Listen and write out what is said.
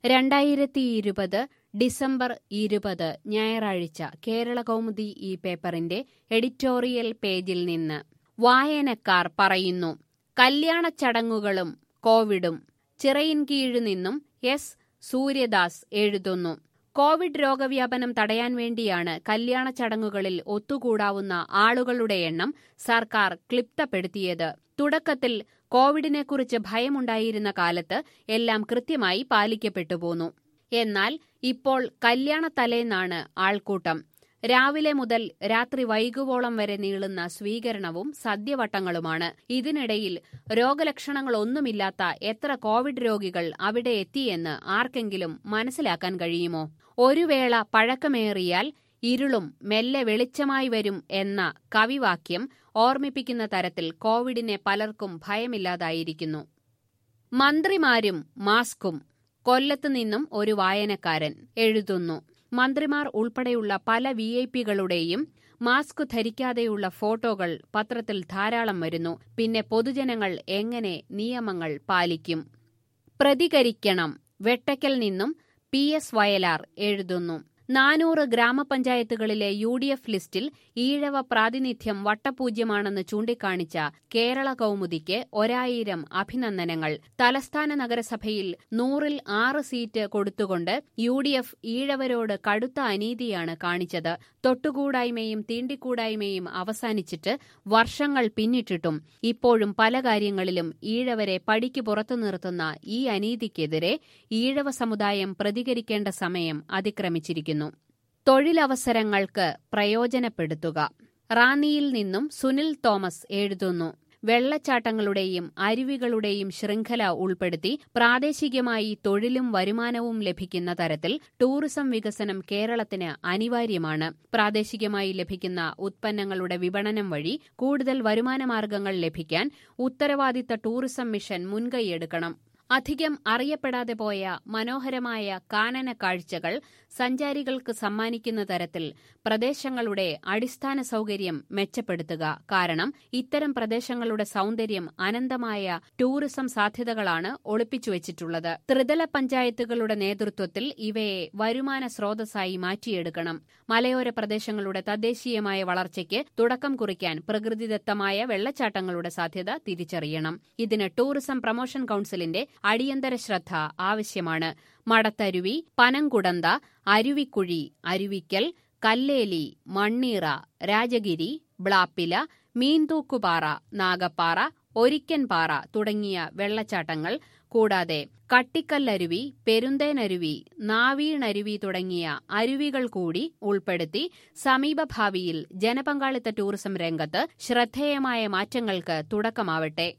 2020 December 20 ഞായറാഴ്ച കേരളകൗമുദി ഈ പേപ്പറിന്റെ എഡിറ്റോറിയൽ പേജിൽ നിന്ന് വായനക്കാർ പറയുന്നു. കല്യാണച്ചടങ്ങുകളും കോവിഡും. ചിറയിൻകീഴ് നിന്നും എസ്. സൂര്യദാസ് എഴുതുന്നു. കോവിഡ് രോഗവ്യാപനം തടയാൻ വേണ്ടിയാണ് കല്യാണ ചടങ്ങുകളിൽ ഒത്തുകൂടാവുന്ന ആളുകളുടെ എണ്ണം സർക്കാർ ക്ലിപ്തപ്പെടുത്തിയത്. തുടക്കത്തിൽ കോവിഡിനെക്കുറിച്ച് ഭയമുണ്ടായിരുന്ന കാലത്ത് എല്ലാം കൃത്യമായി പാലിക്കപ്പെട്ടു പോന്നു. എന്നാൽ ഇപ്പോൾ കല്യാണത്തലേന്നാണ് ആൾക്കൂട്ടം. രാവിലെ മുതൽ രാത്രി വൈകുവോളം വരെ നീളുന്ന സ്വീകരണവും സദ്യവട്ടങ്ങളുമാണ്. ഇതിനിടയിൽ രോഗലക്ഷണങ്ങളൊന്നുമില്ലാത്ത എത്ര കോവിഡ് രോഗികൾ അവിടെ എത്തിയെന്ന് ആർക്കെങ്കിലും മനസ്സിലാക്കാൻ കഴിയുമോ? ഒരു വേള പഴക്കമേറിയാൽ ഇരുളും മെല്ലെ വെളിച്ചമായി വരും എന്ന കവിവാക്യം ഓർമ്മിപ്പിക്കുന്ന തരത്തിൽ കോവിഡിനെ പലർക്കും ഭയമില്ലാതായിരിക്കുന്നു. മന്ത്രിമാരും മാസ്കും. കൊല്ലത്ത് നിന്നും ഒരു വായനക്കാരൻ എഴുതുന്നു. മന്ത്രിമാർ ഉൾപ്പെടെയുള്ള പല വിഐപികളുടെയും മാസ്ക് ധരിക്കാതെയുള്ള ഫോട്ടോകൾ പത്രത്തിൽ ധാരാളം വരുന്നു. പിന്നെ പൊതുജനങ്ങൾ എങ്ങനെ നിയമങ്ങൾ പാലിക്കും? പ്രതികരിക്കണം. വെട്ടയ്ക്കൽ നിന്നും PS വയലാർ എഴുതുന്നു. 400 ഗ്രാമപഞ്ചായത്തുകളിലെ UDF ലിസ്റ്റിൽ ഈഴവ പ്രാതിനിധ്യം വട്ടപൂജ്യമാണെന്ന് ചൂണ്ടിക്കാണിച്ച കേരള കൗമുദിക്ക് 1000 അഭിനന്ദനങ്ങൾ. തലസ്ഥാന നഗരസഭയിൽ 100-ൽ 6 സീറ്റ് കൊടുത്തുകൊണ്ട് UDF ഈഴവരോട് കടുത്ത അനീതിയാണ് കാണിച്ചത്. തൊട്ടുകൂടായ്മയും തീണ്ടിക്കൂടായ്മയും അവസാനിച്ചിട്ട് വർഷങ്ങൾ പിന്നിട്ടിട്ടും ഇപ്പോഴും പല കാര്യങ്ങളിലും ഈഴവരെ പടിക്ക് പുറത്തു നിർത്തുന്ന ഈ അനീതിക്കെതിരെ ഈഴവ സമുദായം പ്രതികരിക്കേണ്ട സമയം അതിക്രമിച്ചിരിക്കുന്നു. തൊഴിലവസരങ്ങൾക്ക് പ്രയോജനപ്പെടുത്തുക. റാന്നിയിൽ നിന്നും സുനിൽ തോമസ് എഴുതുന്നു. വെള്ളച്ചാട്ടങ്ങളുടെയും അരുവികളുടെയും ശൃംഖല ഉൾപ്പെടുത്തി പ്രാദേശികമായി തൊഴിലും വരുമാനവും ലഭിക്കുന്ന തരത്തിൽ ടൂറിസം വികസനം കേരളത്തിന് അനിവാര്യമാണ്. പ്രാദേശികമായി ലഭിക്കുന്ന ഉത്പന്നങ്ങളുടെ വിപണനം വഴി കൂടുതൽ വരുമാനമാർഗങ്ങൾ ലഭിക്കാൻ ഉത്തരവാദിത്ത ടൂറിസം മിഷൻ മുൻകൈയെടുക്കണം. അധികം അറിയപ്പെടാതെ പോയ മനോഹരമായ കാനന കാഴ്ചകൾ സഞ്ചാരികൾക്ക് സമ്മാനിക്കുന്ന തരത്തിൽ പ്രദേശങ്ങളുടെ അടിസ്ഥാന സൗകര്യം മെച്ചപ്പെടുത്തുക. കാരണം ഇത്തരം പ്രദേശങ്ങളുടെ സൗന്ദര്യം അനന്തമായ ടൂറിസം സാധ്യതകളാണ് ഒളിപ്പിച്ചുവച്ചിട്ടുള്ളത്. ത്രിതല പഞ്ചായത്തുകളുടെ നേതൃത്വത്തിൽ ഇവയെ വരുമാന സ്രോതസ്സായി മാറ്റിയെടുക്കണം. മലയോര പ്രദേശങ്ങളുടെ തദ്ദേശീയമായ വളർച്ചയ്ക്ക് തുടക്കം കുറിക്കാൻ പ്രകൃതിദത്തമായ വെള്ളച്ചാട്ടങ്ങളുടെ സാധ്യത തിരിച്ചറിയണം. ഇതിന് ടൂറിസം പ്രൊമോഷൻ കൌൺസിലിന്റെ അടിയന്തര ശ്രദ്ധ ആവശ്യമാണ്. മടത്തരുവി, പനംകുടന്ത, അരുവിക്കുഴി, അരുവിക്കൽ, കല്ലേലി, മണ്ണീറ, രാജഗിരി, ബ്ലാപ്പില, മീൻതൂക്കുപാറ, നാഗപ്പാറ, ഒരിക്കൻപാറ തുടങ്ങിയ വെള്ളച്ചാട്ടങ്ങൾ കൂടാതെ കട്ടിക്കല്ലരുവി, പെരുന്തേനരുവി, നാവീണരുവി തുടങ്ങിയ അരുവികൾ കൂടി ഉൾപ്പെടുത്തി സമീപഭാവിയിൽ ജനപങ്കാളിത്ത ടൂറിസം രംഗത്ത് ശ്രദ്ധേയമായ മാറ്റങ്ങൾക്ക് തുടക്കമാവട്ടെ.